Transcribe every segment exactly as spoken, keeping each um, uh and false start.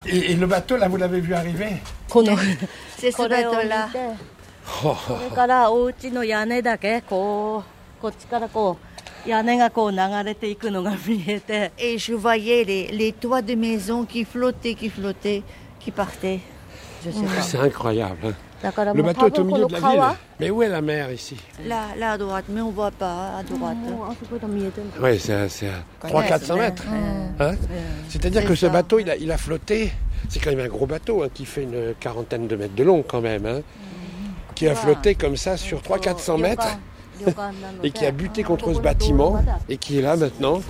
Et, et le bateau, là, vous l'avez vu arriver? C'est ce bateau-là. これからお家の屋根だけこうこっちからこう屋根がこう流れていくのが見えて Et je voyais les, les toits de maison qui flottaient, qui flottaient, qui partaient. Je sais pas. C'est incroyable. Le bateau est au milieu de la ville. Mais où est la mer ici? Là, là à droite, mais on voit pas à droite. Oui, c'est, c'est à trois cents à quatre cents mètres. Hein? C'est-à-dire que ce bateau, il a, il a flotté. C'est quand même un gros bateau hein, qui fait une quarantaine de mètres de long quand même. Hein, qui a flotté comme ça sur trois cents à quatre cents mètres et qui a buté contre ce bâtiment et qui est là maintenant.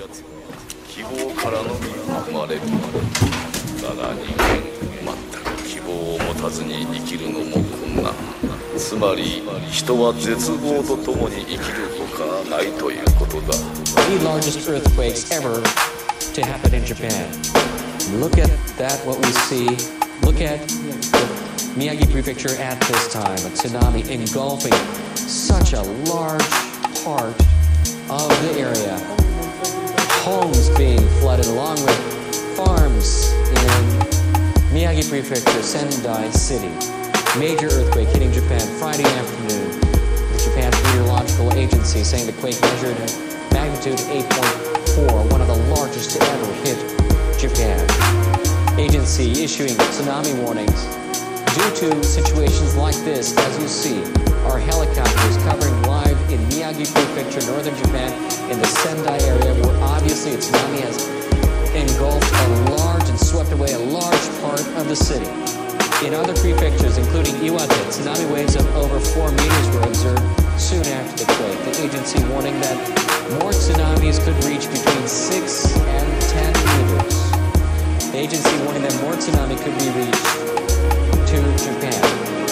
つまり人は絶望とともに生きるほかないということだ。The largest earthquakes ever to happen in Japan. Look at that, what we see. Look at Miyagi Prefecture at this time, a tsunami engulfing such a large part of the area. Homes being flooded along with farms in Miyagi Prefecture, Sendai City. Major earthquake hitting Japan Friday afternoon. The Japan's Meteorological Agency saying the quake measured magnitude eight point four, one of the largest to ever hit Japan. Agency issuing tsunami warnings due to situations like this, as you see, our helicopters covering live in Miyagi Prefecture, northern Japan, in the Sendai area, where obviously a tsunami has engulfed a large and swept away a large part of the city. In other prefectures, including Iwate, tsunami waves of over four meters were observed soon after the quake. The agency warning that more tsunamis could reach between six and ten meters. The agency warning that more tsunami could be reached to Japan.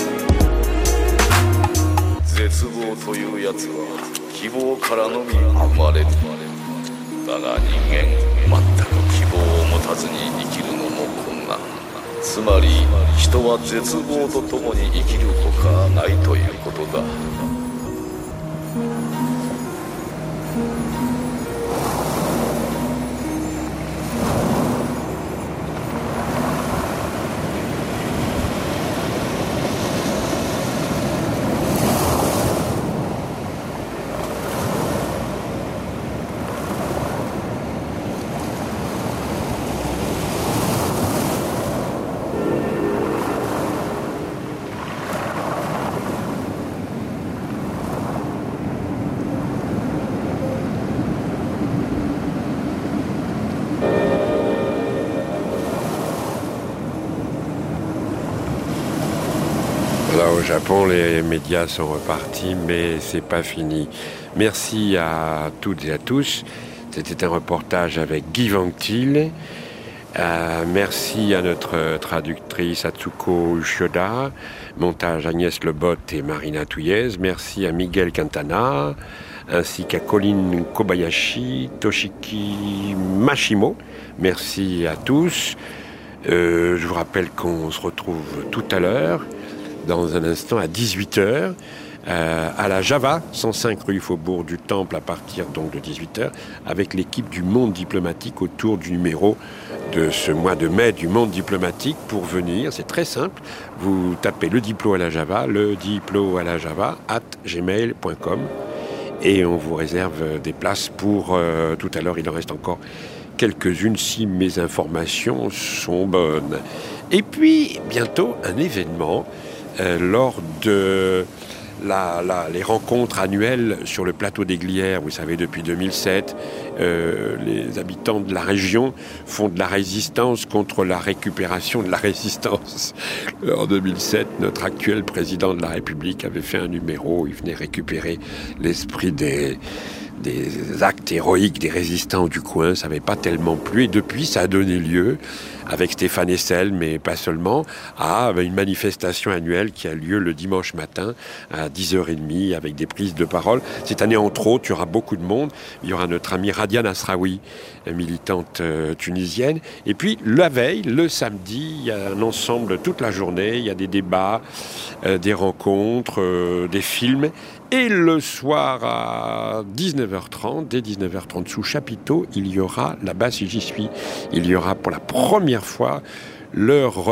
絶望というやつは希望からのみ生まれる。だが人間全く希望を持たずに生きるのも困難。つまり人は絶望とともに生きるほかないということだ。 Au Japon, les médias sont repartis, mais c'est pas fini. Merci à toutes et à tous. C'était un reportage avec Guy Vanctil. Euh, merci à notre traductrice Atsuko Ushioda. Montage Agnès Lebotte et Marina Touillez. Merci à Miguel Quintana, ainsi qu'à Colin Kobayashi, Toshiki Mashimo. Merci à tous. Euh, je vous rappelle qu'on se retrouve tout à l'heure, dans un instant à dix-huit heures, euh, à la Java, cent cinq rue Faubourg du Temple, à partir donc de dix-huit heures, avec l'équipe du Monde Diplomatique autour du numéro de ce mois de mai du Monde Diplomatique. Pour venir, c'est très simple, vous tapez le diplo à la Java, le diplo à la Java, at gmail point com, et on vous réserve des places pour euh, tout à l'heure. Il en reste encore quelques-unes si mes informations sont bonnes. Et puis, bientôt, un événement Euh, lors de la, la, les rencontres annuelles sur le plateau des Glières. Vous savez, depuis deux mille sept, euh, les habitants de la région font de la résistance contre la récupération de la résistance. En deux mille sept, notre actuel président de la République avait fait un numéro où il venait récupérer l'esprit des... des actes héroïques des résistants du coin. Ça n'avait pas tellement plu, et depuis ça a donné lieu, avec Stéphane Hessel, mais pas seulement, à une manifestation annuelle qui a lieu le dimanche matin à dix heures trente avec des prises de parole. Cette année, entre autres, il y aura beaucoup de monde. Il y aura notre amie Radia Nasraoui, militante euh, tunisienne. Et puis, la veille, le samedi, il y a un ensemble toute la journée. Il y a des débats, euh, des rencontres, euh, des films. Et le soir à dix-neuf heures trente, dès dix-neuf heures trente, sous chapiteau, il y aura, là-bas si j'y suis, il y aura pour la première fois leur